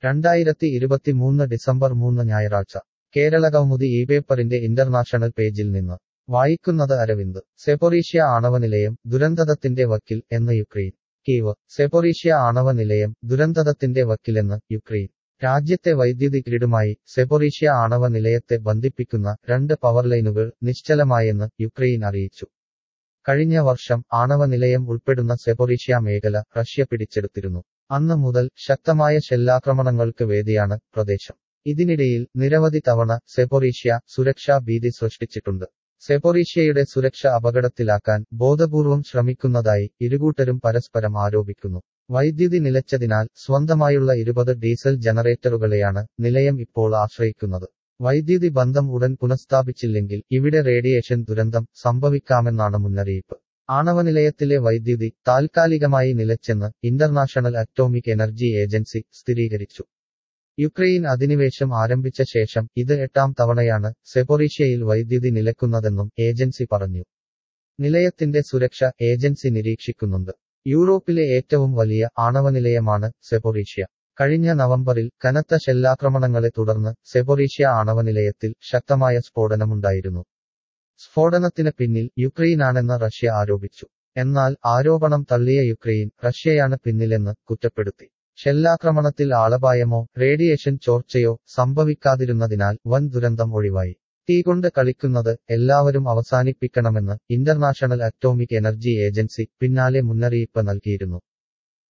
2023 December 3 ഞായറാഴ്ച Keralakaumudi ഇപേപ്പറിന്റെ international പേജിൽ നിന്ന് വായിക്കുന്നത് അരവിന്ദ്. സെപോറീഷ്യ ആണവനിലയം ദുരന്തത്തിന്റെ വക്കിൽ എന്ന് യുക്രെയിൻ. കീവ്. സെപോറീഷ്യ ആണവ നിലയം ദുരന്തത്തിന്റെ വക്കിലെന്ന് യുക്രെയിൻ. രാജ്യത്തെ വൈദ്യുതി ഗ്രിഡുമായി സെപോറീഷ്യ ആണവ നിലയത്തെ ബന്ധിപ്പിക്കുന്ന 2 പവർലൈനുകൾ നിശ്ചലമായെന്ന് യുക്രെയിൻ അറിയിച്ചു. കഴിഞ്ഞ വർഷം ആണവ നിലയം ഉൾപ്പെടുന്ന സെപോറീഷ്യ മേഖല റഷ്യ പിടിച്ചെടുത്തിരുന്നു. അന്ന് മുതൽ ശക്തമായ ഷെല്ലാക്രമണങ്ങൾക്ക് വേദിയാണ് പ്രദേശം. ഇതിനിടയിൽ നിരവധി തവണ സെപോറീഷ്യ സുരക്ഷാ ഭീതി സൃഷ്ടിച്ചിട്ടുണ്ട്. സെപോറീഷ്യയുടെ സുരക്ഷ അപകടത്തിലാക്കാൻ ബോധപൂർവം ശ്രമിക്കുന്നതായി ഇരുകൂട്ടരും പരസ്പരം ആരോപിക്കുന്നു. വൈദ്യുതി നിലച്ചതിനാൽ സ്വന്തമായുള്ള 20 ഡീസൽ ജനറേറ്ററുകളെയാണ് നിലയം ഇപ്പോൾ ആശ്രയിക്കുന്നത്. വൈദ്യുതി ബന്ധം ഉടൻ പുനഃസ്ഥാപിച്ചില്ലെങ്കിൽ ഇവിടെ റേഡിയേഷൻ ദുരന്തം സംഭവിക്കാമെന്നാണ് മുന്നറിയിപ്പ്. ആണവനിലയത്തിലെ വൈദ്യുതി താൽക്കാലികമായി നിലച്ചെന്ന് ഇന്റർനാഷണൽ അറ്റോമിക് എനർജി ഏജൻസി സ്ഥിരീകരിച്ചു. യുക്രെയിൻ അധിനിവേശം ആരംഭിച്ച ശേഷം ഇത് 8ാം തവണയാണ് സെപോറീഷ്യയിൽ വൈദ്യുതി നിലക്കുന്നതെന്നും ഏജൻസി പറഞ്ഞു. നിലയത്തിന്റെ സുരക്ഷ ഏജൻസി നിരീക്ഷിക്കുന്നുണ്ട്. യൂറോപ്പിലെ ഏറ്റവും വലിയ ആണവനിലയമാണ് സെപോറീഷ്യ. കഴിഞ്ഞ നവംബറിൽ കനത്ത ഷെല്ലാക്രമണങ്ങളെ തുടർന്ന് സെപോറീഷ്യ ആണവനിലയത്തിൽ ശക്തമായ സ്ഫോടനമുണ്ടായിരുന്നു. സ്ഫോടനത്തിന് പിന്നിൽ യുക്രെയിനാണെന്ന് റഷ്യ ആരോപിച്ചു. എന്നാൽ ആരോപണം തള്ളിയ യുക്രെയിൻ റഷ്യയാണ് പിന്നിലെന്ന് കുറ്റപ്പെടുത്തി. ഷെല്ലാക്രമണത്തിൽ ആളപായമോ റേഡിയേഷൻ ചോർച്ചയോ സംഭവിക്കാതിരുന്നതിനാൽ വൻ ദുരന്തം ഒഴിവായി. തീകൊണ്ട് കളിക്കുന്നത് എല്ലാവരും അവസാനിപ്പിക്കണമെന്ന് ഇന്റർനാഷണൽ അറ്റോമിക് എനർജി ഏജൻസി പിന്നാലെ മുന്നറിയിപ്പ് നൽകിയിരുന്നു.